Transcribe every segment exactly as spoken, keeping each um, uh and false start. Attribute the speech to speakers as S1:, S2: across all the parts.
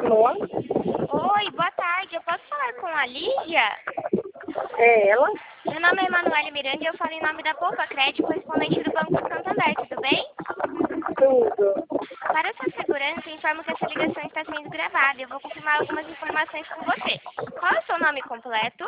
S1: Alô?
S2: Oi, boa tarde. Eu posso falar com a Lígia?
S1: É ela?
S2: Meu nome é Emanuele Miranda e eu falo em nome da Poupa Crédito, correspondente do Banco Santander, tudo bem?
S1: Tudo.
S2: Para sua segurança, informo que essa ligação está sendo gravada. Eu vou confirmar algumas informações com você. Qual é o seu nome completo?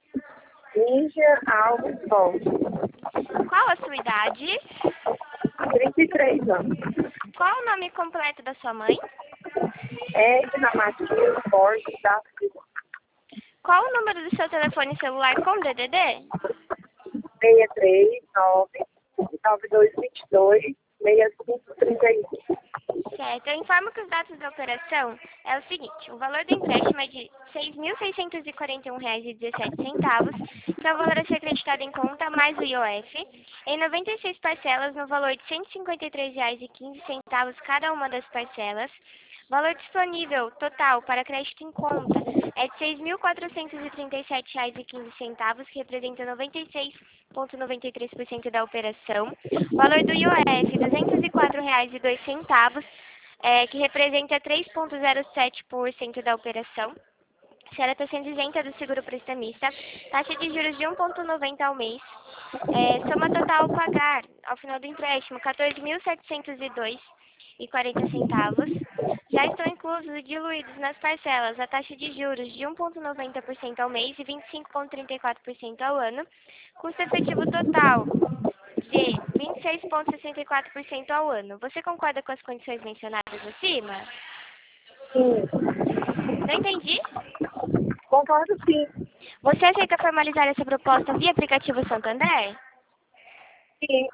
S1: Lígia Alves Bom.
S2: Qual a sua idade?
S1: trinta e três anos.
S2: Qual o nome completo da sua mãe?
S1: Edna Matias Borges da Silva.
S2: Qual o número do seu telefone celular com D D D?
S1: seis três nove nove dois dois dois seis cinco três um.
S2: Certo. Eu informo que os dados da operação é o seguinte. O valor do empréstimo é de seis mil seiscentos e quarenta e um reais e dezessete centavos, que é o valor a ser acreditado em conta, mais o I O F, em noventa e seis parcelas no valor de cento e cinquenta e três reais e quinze centavos cada uma das parcelas. Valor disponível total para crédito em conta é de seis mil quatrocentos e trinta e sete reais e quinze centavos, que representa noventa e seis vírgula noventa e três por cento da operação. Valor do I O F, duzentos e quatro reais e dois centavos, é, que representa três vírgula zero sete por cento da operação. A senhora está sendo isenta do seguro prestamista. Taxa de juros de um vírgula noventa ao mês. É, soma total a pagar ao final do empréstimo, quatorze mil setecentos e dois reais e quarenta centavos. Já estão inclusos e diluídos nas parcelas a taxa de juros de um vírgula noventa por cento ao mês e vinte e cinco vírgula trinta e quatro por cento ao ano. Custo efetivo total de vinte e seis vírgula sessenta e quatro por cento ao ano. Você concorda com as condições mencionadas acima?
S1: Sim.
S2: Não entendi?
S1: Concordo sim.
S2: Você aceita formalizar essa proposta via aplicativo Santander?
S1: Sim.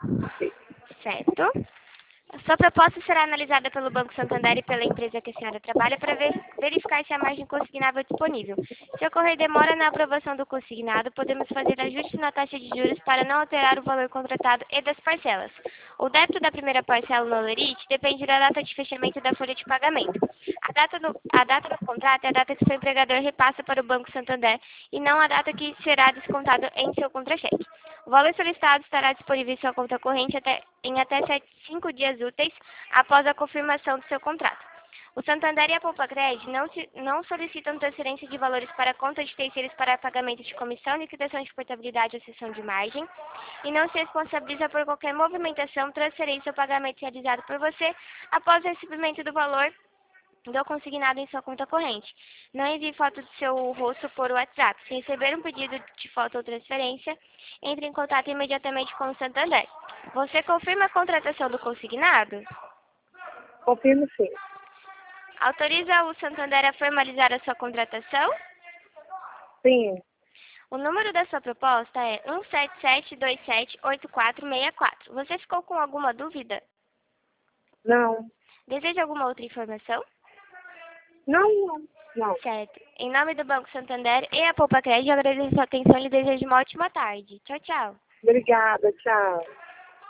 S2: Certo. A sua proposta será analisada pelo Banco Santander e pela empresa que a senhora trabalha para ver, verificar se a margem consignável é disponível. Se ocorrer demora na aprovação do consignado, podemos fazer ajustes na taxa de juros para não alterar o valor contratado e das parcelas. O débito da primeira parcela no Olerite depende da data de fechamento da folha de pagamento. A data, do, a data do contrato é a data que seu empregador repassa para o Banco Santander e não a data que será descontado em seu contra-cheque. O valor solicitado estará disponível em sua conta corrente até, em até cinco dias úteis após a confirmação do seu contrato. O Santander e a Poupa Crédito não, se, não solicitam transferência de valores para conta de terceiros para pagamento de comissão, liquidação de portabilidade ou cessão de margem e não se responsabiliza por qualquer movimentação, transferência ou pagamento realizado por você após o recebimento do valor do consignado em sua conta corrente. Não envie foto do seu rosto por WhatsApp. Se receber um pedido de foto ou transferência, entre em contato imediatamente com o Santander. Você confirma a contratação do consignado?
S1: Confirmo sim.
S2: Autoriza o Santander a formalizar a sua contratação?
S1: Sim.
S2: O número da sua proposta é um sete sete dois sete oito quatro seis quatro. Você ficou com alguma dúvida?
S1: Não.
S2: Deseja alguma outra informação?
S1: Não, não. Não.
S2: Certo. Em nome do Banco Santander e a Poupa Crédito, eu agradeço a sua atenção e lhe desejo uma ótima tarde. Tchau, tchau.
S1: Obrigada. Tchau.